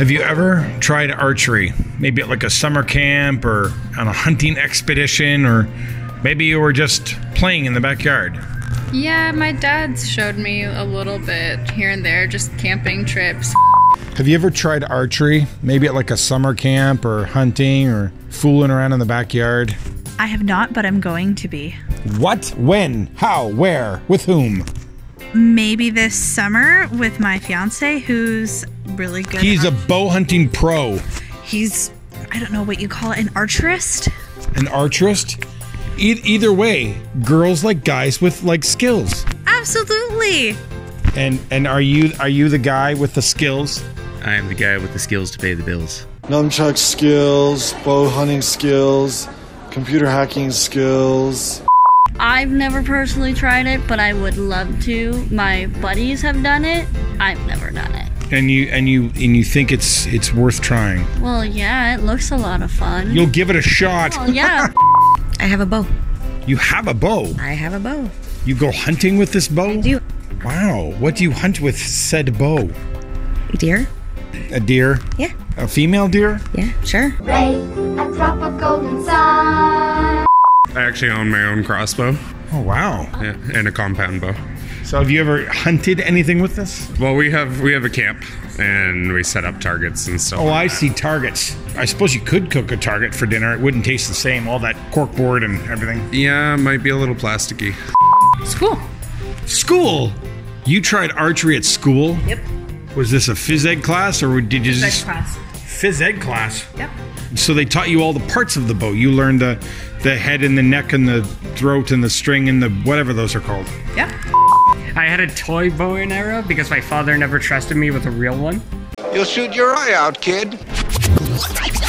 Have you ever tried archery? Maybe at like a summer camp or on a hunting expedition, or maybe you were just playing in the backyard? Yeah, my dad showed me a little bit here and there, just camping trips. Have you ever tried archery? Maybe at like a summer camp or hunting or fooling around in the backyard? I have not, but I'm going to be. What? When? How? Where? With whom? Maybe this summer with my fiance, who's really good. He's a bow hunting pro. He's, I don't know what you call it, an archerist? An archerist? Either way, girls like guys with like skills. Absolutely. And are you the guy with the skills? I am the guy with the skills to pay the bills. Nunchuck skills, bow hunting skills, computer hacking skills. I've never personally tried it, but I would love to. My buddies have done it. I've never done it. And you think it's worth trying? Well, yeah, it looks a lot of fun. You'll give it a shot. Well, yeah. I have a bow. You have a bow? I have a bow. You go hunting with this bow? I do. Wow. What do you hunt with said bow? Deer? A deer? Yeah. A female deer? Yeah, sure. Ray, a drop of golden sun. I actually own my own crossbow. Oh, wow. Yeah, and a compound bow. So have you ever hunted anything with this? Well, we have a camp and we set up targets and stuff. Oh, like I that. see, targets. I suppose you could cook a target for dinner. It wouldn't taste the same, all that corkboard and everything. Yeah, might be a little plasticky. School. School? You tried archery at school? Yep. Was this a phys ed class or did you just... class. Phys ed class? Yep. So they taught you all the parts of the bow. You learned the head and the neck and the throat and the string and the whatever those are called. Yep. I had a toy bow and arrow because my father never trusted me with a real one. You'll shoot your eye out, kid.